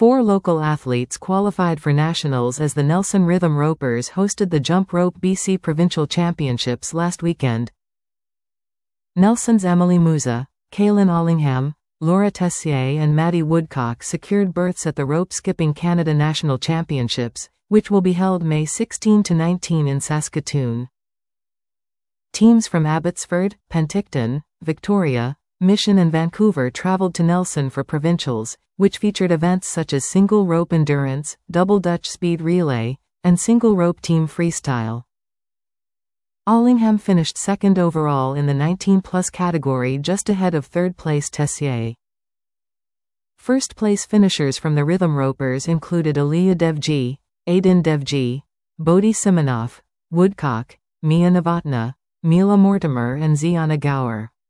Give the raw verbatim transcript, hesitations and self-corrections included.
Four local athletes qualified for nationals as the Nelson Rhythm Ropers hosted the Jump Rope B C Provincial Championships last weekend. Nelson's Emily Musa, Kaylin Allingham, Laura Tessier and Maddie Woodcock secured berths at the Rope Skipping Canada National Championships, which will be held May sixteenth to nineteenth in Saskatoon. Teams from Abbotsford, Penticton, Victoria, Mission and Vancouver traveled to Nelson for provincials, which featured events such as single rope endurance, double Dutch speed relay, and single rope team freestyle. Allingham finished second overall in the nineteen plus category, just ahead of third-place Tessier. First-place finishers from the Rhythm Ropers included Aliyah Devji, Aiden Devji, Bodhi Simonoff, Woodcock, Mia Novotna, Mila Mortimer and Ziana Gower.